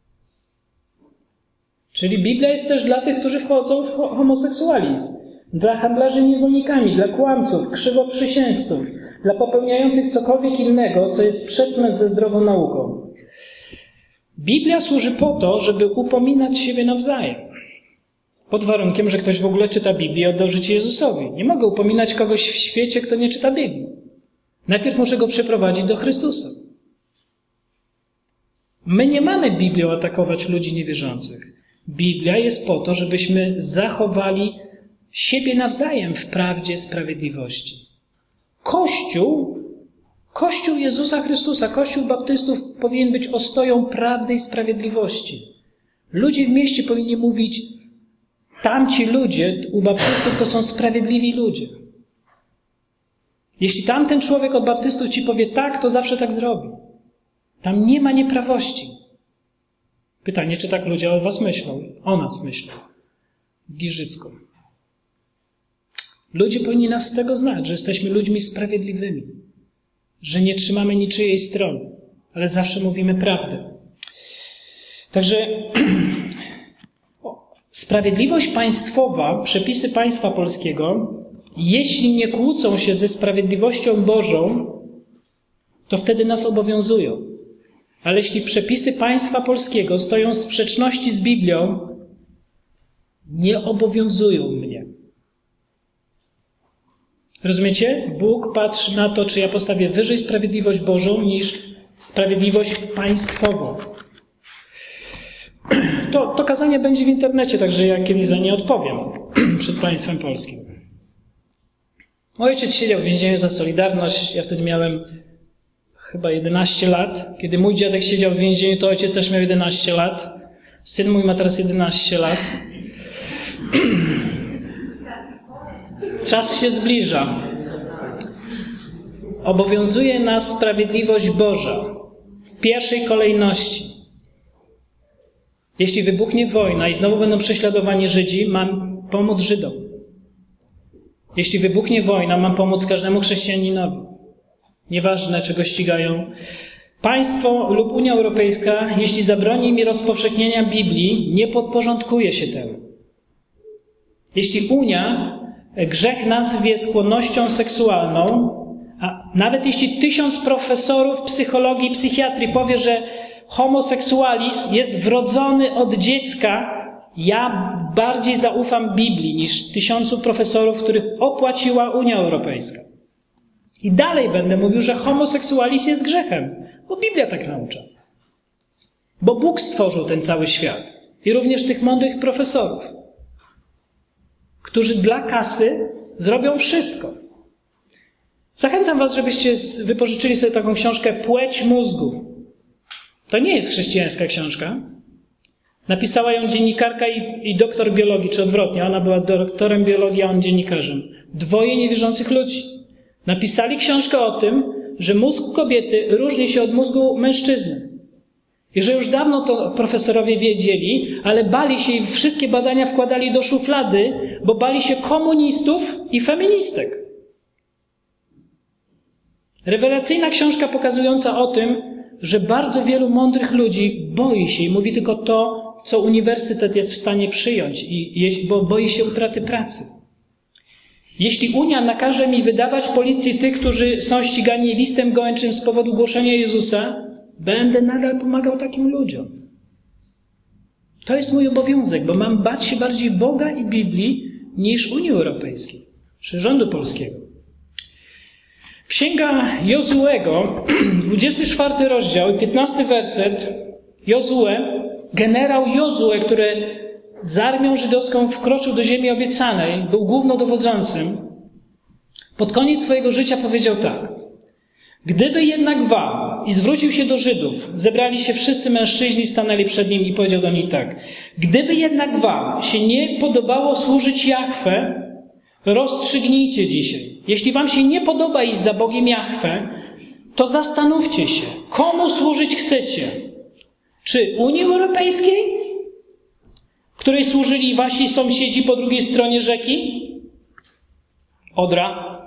Czyli Biblia jest też dla tych, którzy wchodzą w homoseksualizm. Dla handlarzy niewolnikami, dla kłamców, krzywoprzysięzców, dla popełniających cokolwiek innego, co jest sprzeczne ze zdrową nauką. Biblia służy po to, żeby upominać siebie nawzajem. Pod warunkiem, że ktoś w ogóle czyta Biblię i oddał życie Jezusowi. Nie mogę upominać kogoś w świecie, kto nie czyta Biblii. Najpierw muszę go przyprowadzić do Chrystusa. My nie mamy Biblią atakować ludzi niewierzących. Biblia jest po to, żebyśmy zachowali siebie nawzajem w prawdzie sprawiedliwości. Kościół Jezusa Chrystusa, Kościół baptystów powinien być ostoją prawdy i sprawiedliwości. Ludzie w mieście powinni mówić, tamci ludzie u baptystów to są sprawiedliwi ludzie. Jeśli tamten człowiek od baptystów ci powie tak, to zawsze tak zrobi. Tam nie ma nieprawości. Pytanie, czy tak ludzie o was myślą, o nas myślą. Giżycko. Ludzie powinni nas z tego znać, że jesteśmy ludźmi sprawiedliwymi, że nie trzymamy niczyjej strony, ale zawsze mówimy prawdę. Także sprawiedliwość państwowa, przepisy państwa polskiego, jeśli nie kłócą się ze sprawiedliwością Bożą, to wtedy nas obowiązują. Ale jeśli przepisy państwa polskiego stoją w sprzeczności z Biblią, nie obowiązują mnie. Rozumiecie? Bóg patrzy na to, czy ja postawię wyżej sprawiedliwość Bożą niż sprawiedliwość państwową. To kazanie będzie w internecie, także ja kiedyś za nie odpowiem przed państwem polskim. Mój ojciec siedział w więzieniu za Solidarność. Ja wtedy miałem chyba 11 lat. Kiedy mój dziadek siedział w więzieniu, to ojciec też miał 11 lat. Syn mój ma teraz 11 lat. Czas się zbliża. Obowiązuje nas sprawiedliwość Boża w pierwszej kolejności. Jeśli wybuchnie wojna i znowu będą prześladowani Żydzi, mam pomóc Żydom. Jeśli wybuchnie wojna, mam pomóc każdemu chrześcijaninowi. Nieważne, czy go ścigają. Państwo lub Unia Europejska, jeśli zabroni mi rozpowszechnienia Biblii, nie podporządkuje się temu. Jeśli Unia grzech nazwie skłonnością seksualną, a nawet jeśli 1000 profesorów psychologii i psychiatrii powie, że homoseksualizm jest wrodzony od dziecka, ja bardziej zaufam Biblii niż 1000 profesorów, których opłaciła Unia Europejska. I dalej będę mówił, że homoseksualizm jest grzechem, bo Biblia tak naucza. Bo Bóg stworzył ten cały świat i również tych mądrych profesorów, którzy dla kasy zrobią wszystko. Zachęcam was, żebyście wypożyczyli sobie taką książkę Płeć mózgu. To nie jest chrześcijańska książka. Napisała ją dziennikarka i doktor biologii, czy odwrotnie. Ona była doktorem biologii, a on dziennikarzem. 2 niewierzących ludzi. Napisali książkę o tym, że mózg kobiety różni się od mózgu mężczyzny. I że już dawno to profesorowie wiedzieli, ale bali się i wszystkie badania wkładali do szuflady, bo bali się komunistów i feministek. Rewelacyjna książka pokazująca o tym, że bardzo wielu mądrych ludzi boi się i mówi tylko to, co uniwersytet jest w stanie przyjąć, bo boi się utraty pracy. Jeśli Unia nakaże mi wydawać policji tych, którzy są ścigani listem gończym z powodu głoszenia Jezusa, będę nadal pomagał takim ludziom. To jest mój obowiązek, bo mam bać się bardziej Boga i Biblii niż Unii Europejskiej, czy rządu polskiego. Księga Jozuego, 24 rozdział i 15 werset. Jozue, generał Jozue, który z armią żydowską wkroczył do ziemi obiecanej, był głównodowodzącym, pod koniec swojego życia powiedział tak. Gdyby jednak wam, i zwrócił się do Żydów, zebrali się wszyscy mężczyźni, stanęli przed nim i powiedział do nich tak. Gdyby jednak wam się nie podobało służyć Jahwe, rozstrzygnijcie dzisiaj. Jeśli wam się nie podoba iść za Bogiem Jahwe, to zastanówcie się, komu służyć chcecie. Czy Unii Europejskiej, której służyli wasi sąsiedzi po drugiej stronie rzeki? Odra.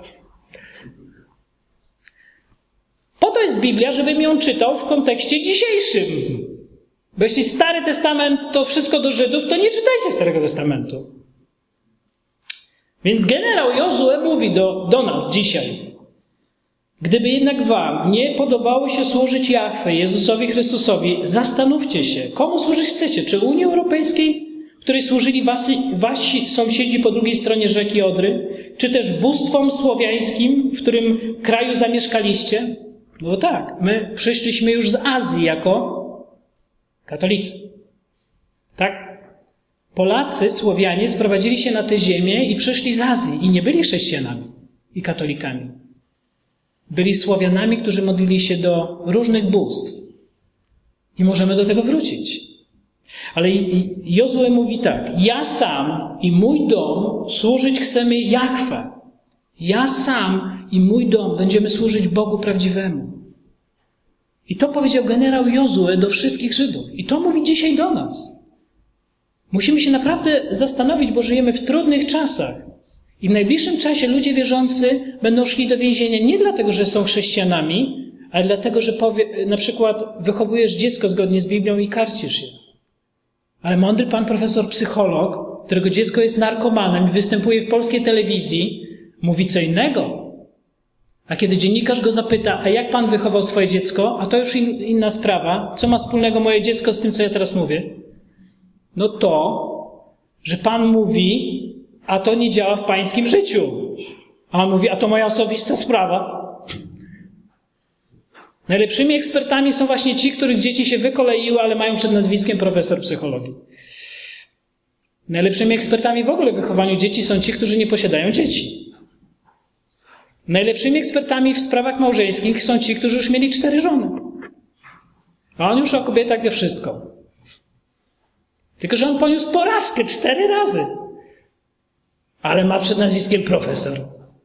Po to jest Biblia, żebym ją czytał w kontekście dzisiejszym. Bo jeśli Stary Testament to wszystko do Żydów, to nie czytajcie Starego Testamentu. Więc generał Jozue mówi do nas dzisiaj. Gdyby jednak wam nie podobało się służyć Jahwe, Jezusowi Chrystusowi, zastanówcie się, komu służyć chcecie. Czy Unii Europejskiej, której służyli wasi sąsiedzi po drugiej stronie rzeki Odry, czy też bóstwom słowiańskim, w którym kraju zamieszkaliście? No tak, my przyszliśmy już z Azji jako katolicy. Tak? Polacy, Słowianie sprowadzili się na tę ziemię i przyszli z Azji i nie byli chrześcijanami i katolikami. Byli Słowianami, którzy modlili się do różnych bóstw. I możemy do tego wrócić. Ale Jozue mówi tak. Ja sam i mój dom służyć chcemy Jahwe. Ja sam i mój dom będziemy służyć Bogu prawdziwemu. I to powiedział generał Jozue do wszystkich Żydów. I to mówi dzisiaj do nas. Musimy się naprawdę zastanowić, bo żyjemy w trudnych czasach. I w najbliższym czasie ludzie wierzący będą szli do więzienia nie dlatego, że są chrześcijanami, ale dlatego, że na przykład wychowujesz dziecko zgodnie z Biblią i karcisz je. Ale mądry pan profesor psycholog, którego dziecko jest narkomanem i występuje w polskiej telewizji, mówi co innego. A kiedy dziennikarz go zapyta, a jak pan wychował swoje dziecko, a to już inna sprawa, co ma wspólnego moje dziecko z tym, co ja teraz mówię? No to, że pan mówi, a to nie działa w pańskim życiu. A on mówi, a to moja osobista sprawa. Najlepszymi ekspertami są właśnie ci, których dzieci się wykoleiły, ale mają przed nazwiskiem profesor psychologii. Najlepszymi ekspertami w ogóle w wychowaniu dzieci są ci, którzy nie posiadają dzieci. Najlepszymi ekspertami w sprawach małżeńskich są ci, którzy już mieli 4 żony. A on już o kobietach wie wszystko. Tylko że on poniósł porażkę 4 razy. Ale ma przed nazwiskiem profesor.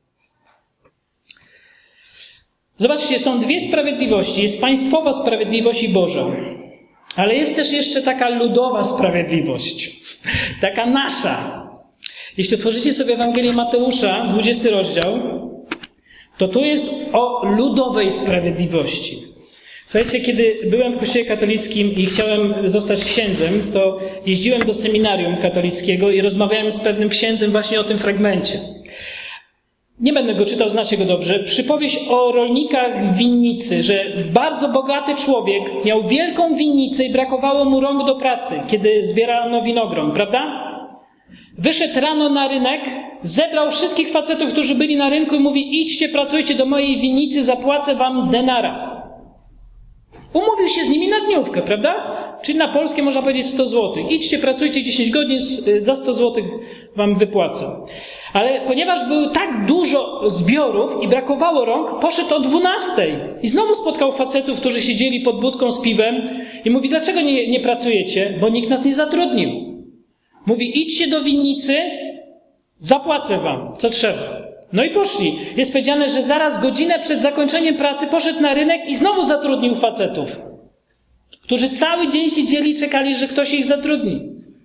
Zobaczcie, są 2 sprawiedliwości. Jest państwowa sprawiedliwość i Boża. Ale jest też jeszcze taka ludowa sprawiedliwość. Taka nasza. Jeśli otworzycie sobie Ewangelię Mateusza, 20 rozdział, to tu jest o ludowej sprawiedliwości. Słuchajcie, kiedy byłem w kościele katolickim i chciałem zostać księdzem, to jeździłem do seminarium katolickiego i rozmawiałem z pewnym księdzem właśnie o tym fragmencie. Nie będę go czytał, znacie go dobrze. Przypowieść o rolnikach w winnicy, że bardzo bogaty człowiek miał wielką winnicę i brakowało mu rąk do pracy, kiedy zbierano winogron, prawda? Wyszedł rano na rynek, zebrał wszystkich facetów, którzy byli na rynku i mówi, idźcie, pracujcie do mojej winnicy, zapłacę wam denara. Umówił się z nimi na dniówkę, prawda? Czyli na polskie można powiedzieć 100 zł. Idźcie, pracujcie 10 godzin, za 100 zł wam wypłacę. Ale ponieważ było tak dużo zbiorów i brakowało rąk, poszedł o 12:00 i znowu spotkał facetów, którzy siedzieli pod budką z piwem i mówi, dlaczego nie pracujecie? Bo nikt nas nie zatrudnił. Mówi, idźcie do winnicy, zapłacę wam, co trzeba. No i poszli. Jest powiedziane, że zaraz godzinę przed zakończeniem pracy poszedł na rynek i znowu zatrudnił facetów, którzy cały dzień siedzieli i czekali, że ktoś ich zatrudni.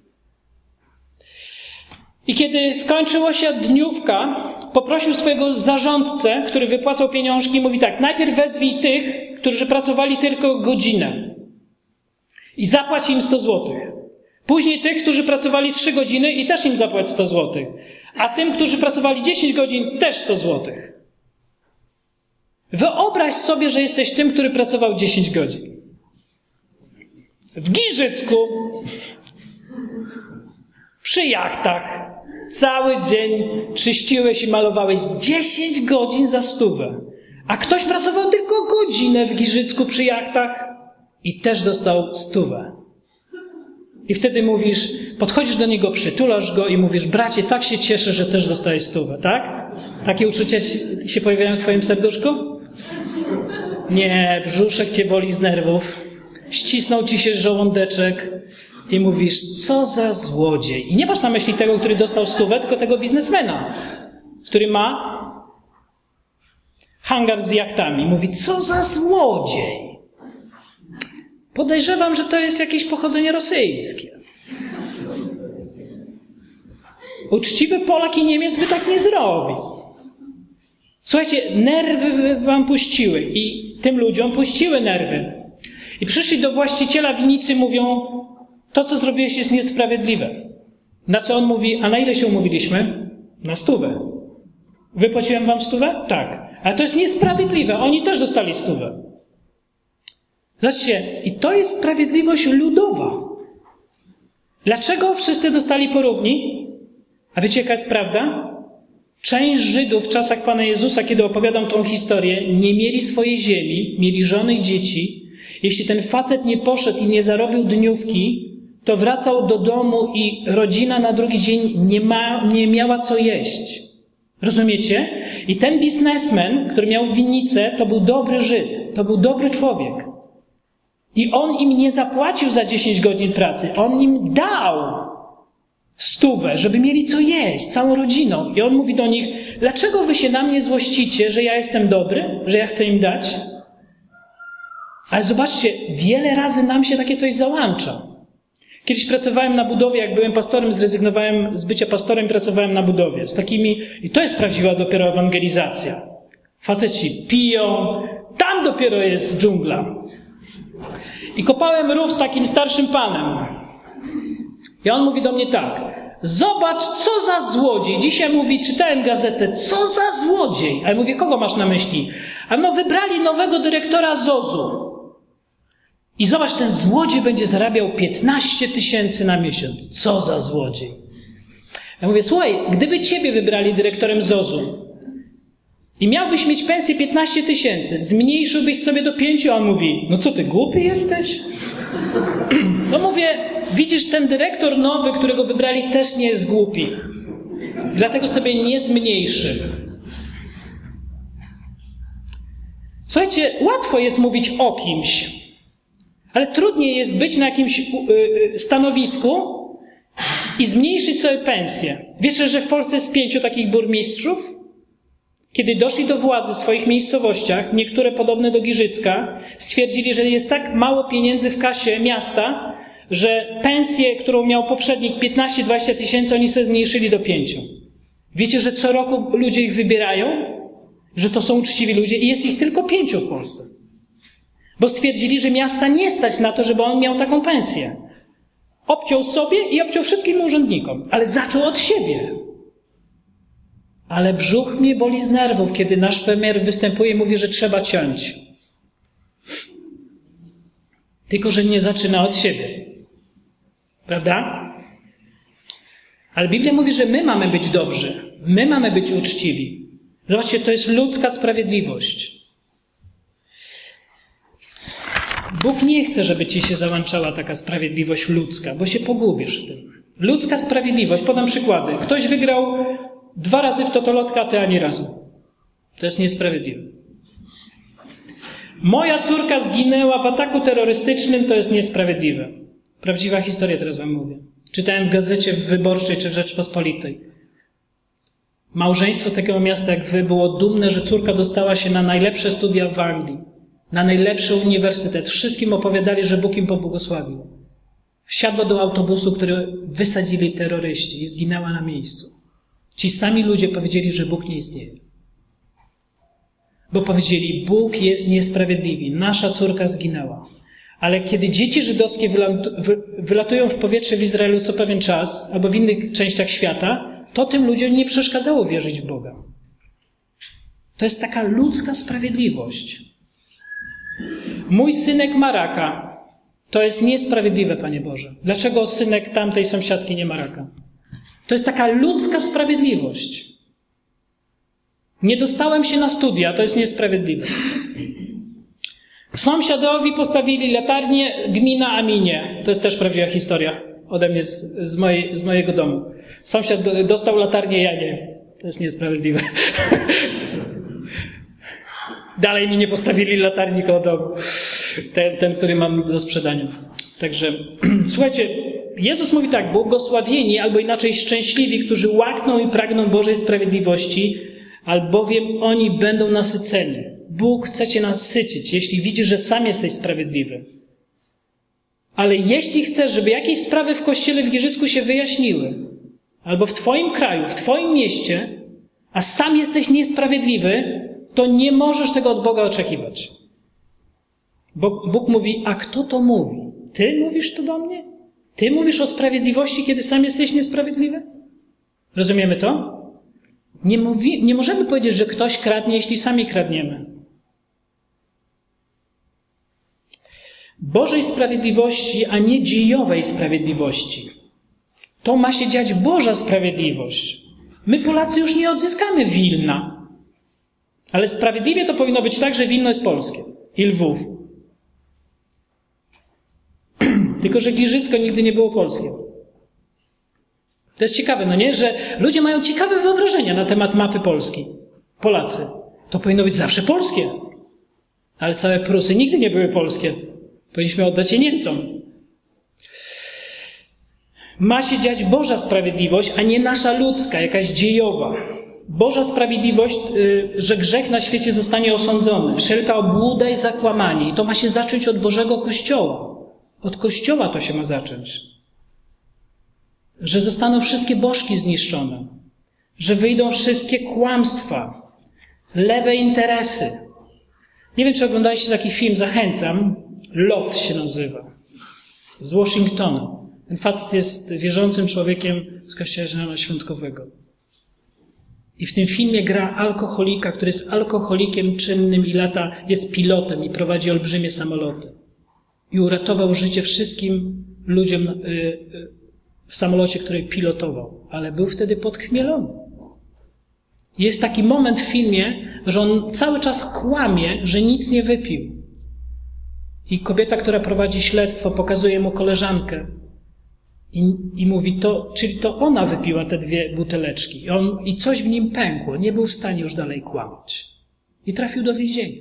I kiedy skończyła się dniówka, poprosił swojego zarządcę, który wypłacał pieniążki, mówi tak, najpierw wezwij tych, którzy pracowali tylko godzinę i zapłać im 100 zł. Później tych, którzy pracowali 3 godziny i też im zapłać 100 zł. A tym, którzy pracowali 10 godzin, też 100 zł. Wyobraź sobie, że jesteś tym, który pracował 10 godzin. W Giżycku, przy jachtach, cały dzień czyściłeś i malowałeś 10 godzin za 100. A ktoś pracował tylko godzinę w Giżycku przy jachtach i też dostał 100. I wtedy mówisz, podchodzisz do niego, przytulasz go i mówisz, bracie, tak się cieszę, że też dostajesz 100, tak? Takie uczucia się pojawiają w twoim serduszku? Nie, brzuszek cię boli z nerwów, ścisnął ci się żołądeczek i mówisz, co za złodziej. I nie masz na myśli tego, który dostał 100, tylko tego biznesmena, który ma hangar z jachtami. Mówi, co za złodziej. Podejrzewam, że to jest jakieś pochodzenie rosyjskie. Uczciwy Polak i Niemiec by tak nie zrobił. Słuchajcie, nerwy wam puściły i tym ludziom puściły nerwy. I przyszli do właściciela winnicy i mówią, to co zrobiłeś jest niesprawiedliwe. Na co on mówi, a na ile się umówiliśmy? Na 100. Wypłaciłem wam 100? Tak. Ale to jest niesprawiedliwe, oni też dostali 100. Zobaczcie, i to jest sprawiedliwość ludowa. Dlaczego wszyscy dostali porówni? A wiecie, jaka jest prawda? Część Żydów w czasach Pana Jezusa, kiedy opowiadam tą historię, nie mieli swojej ziemi, mieli żony i dzieci. Jeśli ten facet nie poszedł i nie zarobił dniówki, to wracał do domu i rodzina na drugi dzień nie miała co jeść. Rozumiecie? I ten biznesmen, który miał winnicę, to był dobry Żyd, to był dobry człowiek. I on im nie zapłacił za 10 godzin pracy. On im dał 100, żeby mieli co jeść, całą rodziną. I on mówi do nich, dlaczego wy się na mnie złościcie, że ja jestem dobry, że ja chcę im dać? Ale zobaczcie, wiele razy nam się takie coś załącza. Kiedyś pracowałem na budowie, jak byłem pastorem, zrezygnowałem z bycia pastorem i pracowałem na budowie. I to jest prawdziwa dopiero ewangelizacja. Faceci piją, tam dopiero jest dżungla. I kopałem rów z takim starszym panem. I on mówi do mnie tak: zobacz, co za złodziej. Dzisiaj mówi, czytałem gazetę, co za złodziej. A ja mówię, kogo masz na myśli? A no, wybrali nowego dyrektora ZOZ-u. I zobacz, ten złodziej będzie zarabiał 15 000 na miesiąc. Co za złodziej. Ja mówię, słuchaj, gdyby ciebie wybrali dyrektorem ZOZ-u i miałbyś mieć pensję 15 000, zmniejszyłbyś sobie do 5, a on mówi, no co ty, głupi jesteś? No mówię, widzisz, ten dyrektor nowy, którego wybrali, też nie jest głupi. Dlatego sobie nie zmniejszy. Słuchajcie, łatwo jest mówić o kimś, ale trudniej jest być na jakimś stanowisku i zmniejszyć sobie pensję. Wiecie, że w Polsce jest 5 takich burmistrzów? Kiedy doszli do władzy w swoich miejscowościach, niektóre podobne do Giżycka, stwierdzili, że jest tak mało pieniędzy w kasie miasta, że pensję, którą miał poprzednik 15-20 tysięcy, oni sobie zmniejszyli do 5. Wiecie, że co roku ludzie ich wybierają? Że to są uczciwi ludzie i jest ich tylko 5 w Polsce. Bo stwierdzili, że miasta nie stać na to, żeby on miał taką pensję. Obciął sobie i obciął wszystkim urzędnikom, ale zaczął od siebie. Ale brzuch mnie boli z nerwów, kiedy nasz premier występuje i mówi, że trzeba ciąć. Tylko że nie zaczyna od siebie. Prawda? Ale Biblia mówi, że my mamy być dobrzy. My mamy być uczciwi. Zobaczcie, to jest ludzka sprawiedliwość. Bóg nie chce, żeby ci się załączała taka sprawiedliwość ludzka, bo się pogubisz w tym. Ludzka sprawiedliwość, podam przykłady. Ktoś wygrał 2 razy w totolotka, a ty ani razu. To jest niesprawiedliwe. Moja córka zginęła w ataku terrorystycznym, to jest niesprawiedliwe. Prawdziwa historia, teraz wam mówię. Czytałem w gazecie Wyborczej czy w Rzeczpospolitej. Małżeństwo z takiego miasta jak wy było dumne, że córka dostała się na najlepsze studia w Anglii. Na najlepszy uniwersytet. Wszystkim opowiadali, że Bóg im pobłogosławił. Wsiadła do autobusu, który wysadzili terroryści i zginęła na miejscu. Ci sami ludzie powiedzieli, że Bóg nie istnieje. Bo powiedzieli, Bóg jest niesprawiedliwy. Nasza córka zginęła. Ale kiedy dzieci żydowskie wylatują w powietrze w Izraelu co pewien czas, albo w innych częściach świata, to tym ludziom nie przeszkadzało wierzyć w Boga. To jest taka ludzka sprawiedliwość. Mój synek ma raka. To jest niesprawiedliwe, Panie Boże. Dlaczego synek tamtej sąsiadki nie ma raka? To jest taka ludzka sprawiedliwość. Nie dostałem się na studia, to jest niesprawiedliwe. Sąsiadowi postawili latarnię, gmina Aminie. To jest też prawdziwa historia ode mnie z mojego domu. Sąsiad dostał latarnię, ja nie. To jest niesprawiedliwe. Dalej mi nie postawili latarni koło domu. Ten, który mam do sprzedania. Także, słuchajcie, Jezus mówi tak, błogosławieni, albo inaczej szczęśliwi, którzy łakną i pragną Bożej sprawiedliwości, albowiem oni będą nasyceni. Bóg chce cię nasycić, jeśli widzisz, że sam jesteś sprawiedliwy. Ale jeśli chcesz, żeby jakieś sprawy w kościele w Giżycku się wyjaśniły, albo w twoim kraju, w twoim mieście, a sam jesteś niesprawiedliwy, to nie możesz tego od Boga oczekiwać. Bóg mówi, a kto to mówi? Ty mówisz to do mnie? Ty mówisz o sprawiedliwości, kiedy sam jesteś niesprawiedliwy? Rozumiemy to? Nie możemy powiedzieć, że ktoś kradnie, jeśli sami kradniemy. Bożej sprawiedliwości, a nie dziejowej sprawiedliwości. To ma się dziać Boża sprawiedliwość. My, Polacy, już nie odzyskamy Wilna. Ale sprawiedliwie to powinno być tak, że Wilno jest polskie i Lwów. Tylko że Giżycko nigdy nie było polskie. To jest ciekawe, no nie? Że ludzie mają ciekawe wyobrażenia na temat mapy Polski. Polacy. To powinno być zawsze polskie. Ale całe Prusy nigdy nie były polskie. Powinniśmy oddać je Niemcom. Ma się dziać Boża sprawiedliwość, a nie nasza ludzka, jakaś dziejowa. Boża sprawiedliwość, że grzech na świecie zostanie osądzony. Wszelka obłuda i zakłamanie. I to ma się zacząć od Bożego Kościoła. Od Kościoła to się ma zacząć. że zostaną wszystkie bożki zniszczone, że wyjdą wszystkie kłamstwa, lewe interesy. Nie wiem, czy oglądaliście taki film, zachęcam. Lot się nazywa. Z Washingtona. Ten facet jest wierzącym człowiekiem z kościoła świątkowego. I w tym filmie gra alkoholika, który jest alkoholikiem czynnym i jest pilotem i prowadzi olbrzymie samoloty. I uratował życie wszystkim ludziom w samolocie, który pilotował. Ale był wtedy podchmielony. Jest taki moment w filmie, że on cały czas kłamie, że nic nie wypił. I kobieta, która prowadzi śledztwo, pokazuje mu koleżankę i mówi, czyli to ona wypiła te 2 buteleczki. I coś w nim pękło, nie był w stanie już dalej kłamać. I trafił do więzienia.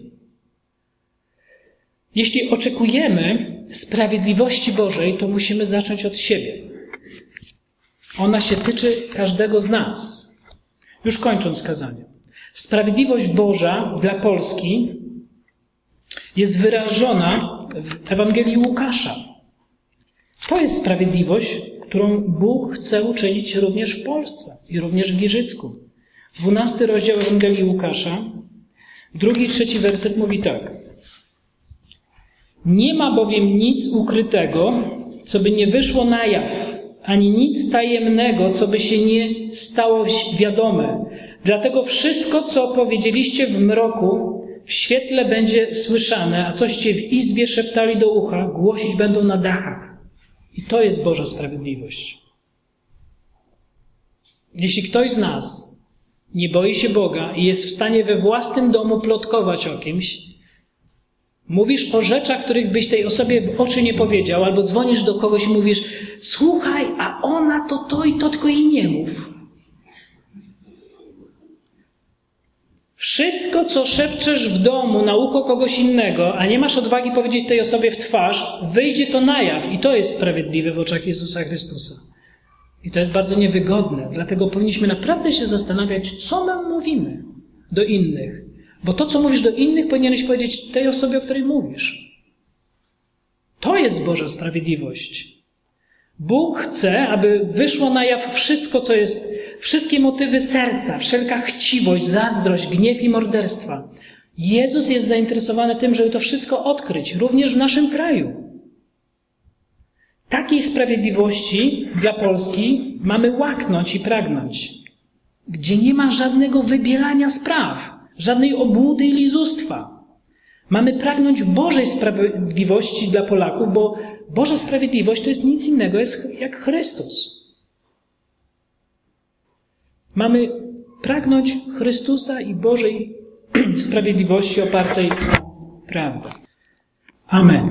Jeśli oczekujemy sprawiedliwości Bożej, to musimy zacząć od siebie. Ona się tyczy każdego z nas. Już kończąc kazanie. Sprawiedliwość Boża dla Polski jest wyrażona w Ewangelii Łukasza. To jest sprawiedliwość, którą Bóg chce uczynić również w Polsce i również w Giżycku. 12 rozdział Ewangelii Łukasza, 2 i 3 werset mówi tak. Nie ma bowiem nic ukrytego, co by nie wyszło na jaw, ani nic tajemnego, co by się nie stało wiadome. Dlatego wszystko, co powiedzieliście w mroku, w świetle będzie słyszane, a coście w izbie szeptali do ucha, głosić będą na dachach. I to jest Boża sprawiedliwość. Jeśli ktoś z nas nie boi się Boga i jest w stanie we własnym domu plotkować o kimś, mówisz o rzeczach, których byś tej osobie w oczy nie powiedział, albo dzwonisz do kogoś i mówisz, słuchaj, a ona to i to, tylko jej nie mów. Wszystko, co szepczesz w domu na ucho kogoś innego, a nie masz odwagi powiedzieć tej osobie w twarz, wyjdzie to na jaw i to jest sprawiedliwe w oczach Jezusa Chrystusa. I to jest bardzo niewygodne, dlatego powinniśmy naprawdę się zastanawiać, co my mówimy do innych. Bo to, co mówisz do innych, powinieneś powiedzieć tej osobie, o której mówisz. To jest Boża sprawiedliwość. Bóg chce, aby wyszło na jaw wszystko, co jest, wszystkie motywy serca, wszelka chciwość, zazdrość, gniew i morderstwa. Jezus jest zainteresowany tym, żeby to wszystko odkryć, również w naszym kraju. Takiej sprawiedliwości dla Polski mamy łaknąć i pragnąć, gdzie nie ma żadnego wybielania spraw, żadnej obłudy i lizustwa. Mamy pragnąć Bożej sprawiedliwości dla Polaków, bo Boża sprawiedliwość to jest nic innego jak Chrystus. Mamy pragnąć Chrystusa i Bożej sprawiedliwości opartej na prawdzie. Amen.